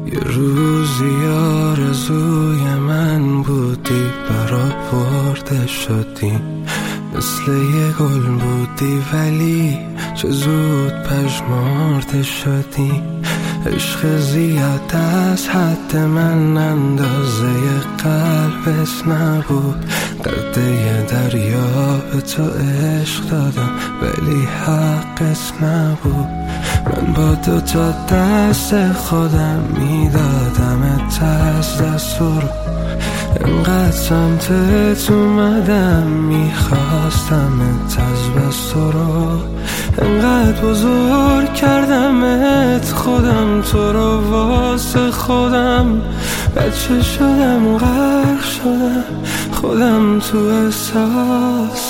یه روزی آرزوی من بودی، برآورده شدی، مثل یه گل بودی ولی چه زود پژمرده شدی. عشق زیاد از حد من اندازه قلبت نبود، قده دریا به تو عشق دادم ولی حقت نبود. من با دوتا دست خودم میدادمت از دست رو، انقدر سمتت اومدم میخواستمت از بس رو، انقدر بزرگ کردمت خودم تو رو واسه خودم. بچه شدم غرق شدم خودم تو احساس.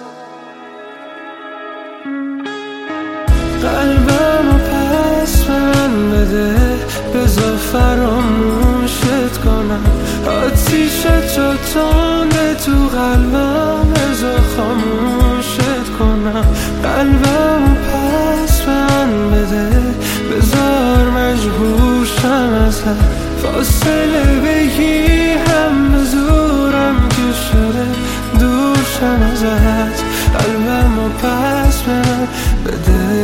قلبمو پس به من بده، بذار فراموشت کنم. آتیش تو تنده تو قلبم، بذار خاموشت کنم. قلبمو پس به من بده، بذار مجبور شم ازت. فاصله بگیرم به زورم که شده دور شم ازت. قلبمو پس به من بده،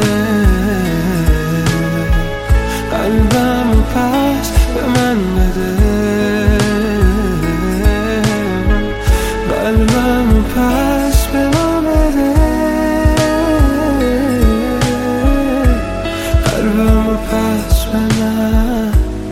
قلبمو پس به من بده، قلبمو پس به من بده، قلبمو پس به من.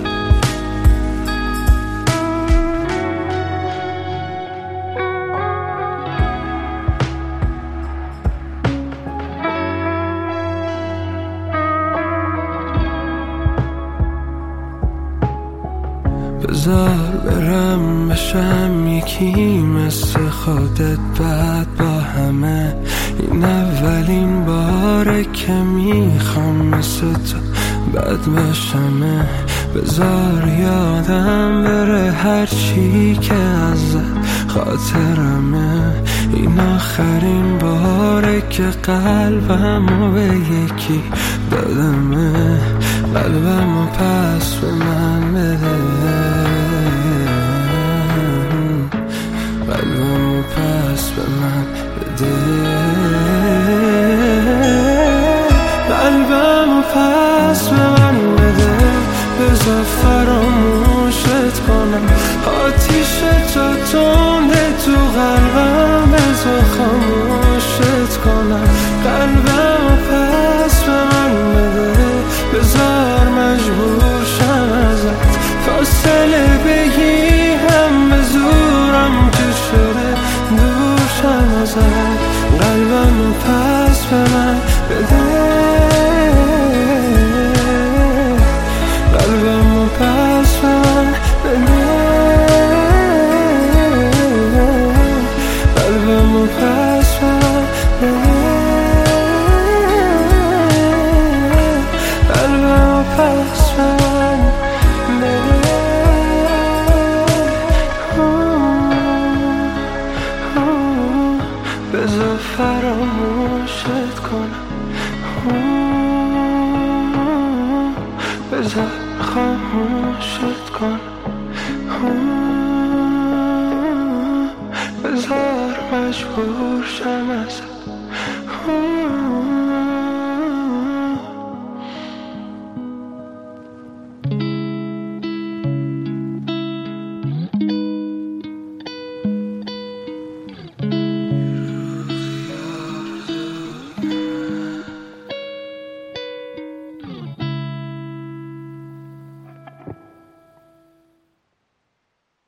بذار برم بشم یکی مثل خودت بعد با همه. این اولین باره که میخوام مثل تو بد باشمه. بذار یادم بره هرچی که ازت خاطرمه. این آخرین باره که قلبمو به یکی دادمه. قلبمو پس به من بده، قلبمو پس به من بده، قلبمو پس به من بده. بذار فراموشت کنم. آتیش تو تنده تو قلبم، بذار خاموشت کنم. قلبمو پس به من بده، بذار مجبور شم ازت. فاصله بگیرم به زورم که شده دور شم ازت. قلبمو پس به من بده، قلبمو پس به من بده، قلبمو پس به من بده، قلبمو پس به من بده. بذار فراموشت کنم، بذار خاموشت کنم، بذار مجبور شم ازت.